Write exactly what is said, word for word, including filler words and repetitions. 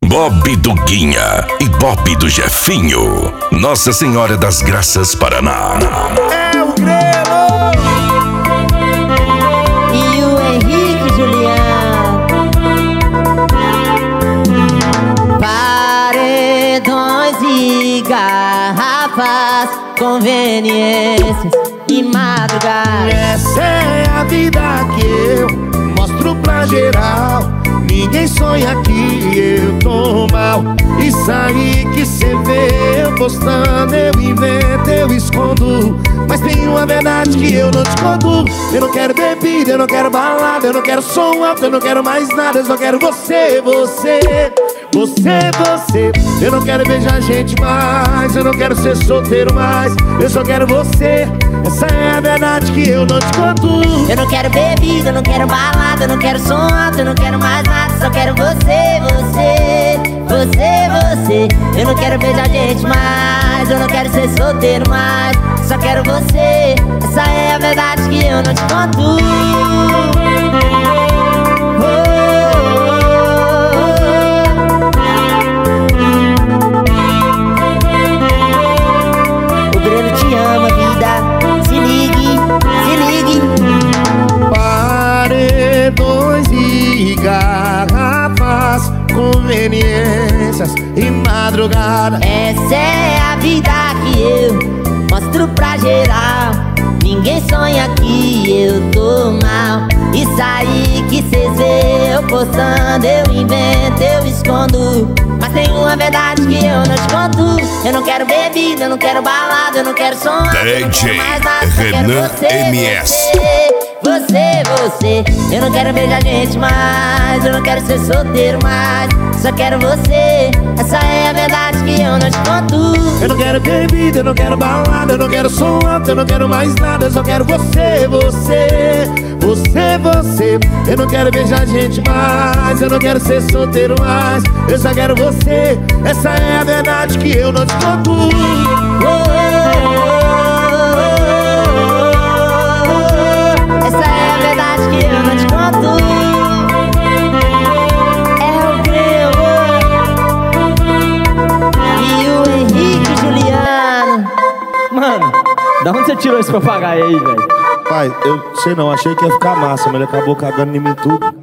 Bob do Guinha e Bob do Jefinho. Nossa Senhora das Graças, Paraná. É o Grelo e o Henrique Juliano. Paredões e garrafas, conveniências e madrugada. Essa é a vida que eu mostro pra geral. Ninguém sonha que eu tô mal. Isso aí que cê vê eu postando, eu invento, eu escondo. Mas tem uma verdade que eu não te conto. Eu não quero bebida, eu não quero balada, eu não quero som alto, eu não quero mais nada. Eu só quero você, você, você, você. Eu não quero beijar gente mais, eu não quero ser solteiro mais. Eu só quero você. Essa é a verdade que eu não te conto. Eu não quero bebida, eu não quero balada, eu não quero som alto, eu não quero mais nada. Só quero você, você, você, você. Eu não quero beijar gente mais, eu não quero ser solteiro mais. Só quero você. Essa é a verdade que eu não te conto. O Grelo te ama, vida. Se ligue, se ligue. Paredões e garrafas, conveniências e madrugada. Essa é a vida que eu mostro pra geral. Ninguém sonha que eu tô mal. Isso aí que cês vê eu postando, eu invento, eu escondo. Mas tem uma verdade que eu não te conto. Eu não quero bebida, eu não quero balada, eu não quero som, D J Renan M S. Você, você, eu não quero beijar gente mais, eu não quero ser solteiro mais. Só quero você. Essa é a verdade que eu não te conto. Eu não quero bebida, eu não quero balada, eu não quero som alto, eu não quero mais nada. Eu só quero você, você, você, você. Eu não quero beijar gente mais, eu não quero ser solteiro mais. Eu só quero você. Essa é a verdade que eu não te conto. Oh, oh, oh, oh, oh. Essa é a verdade que eu não te conto. É o Grelo e o Henrique Juliano. Mano, da onde você tirou esse papagaio aí, velho? Pai, eu sei não, achei que ia ficar massa, mas ele acabou cagando em mim tudo.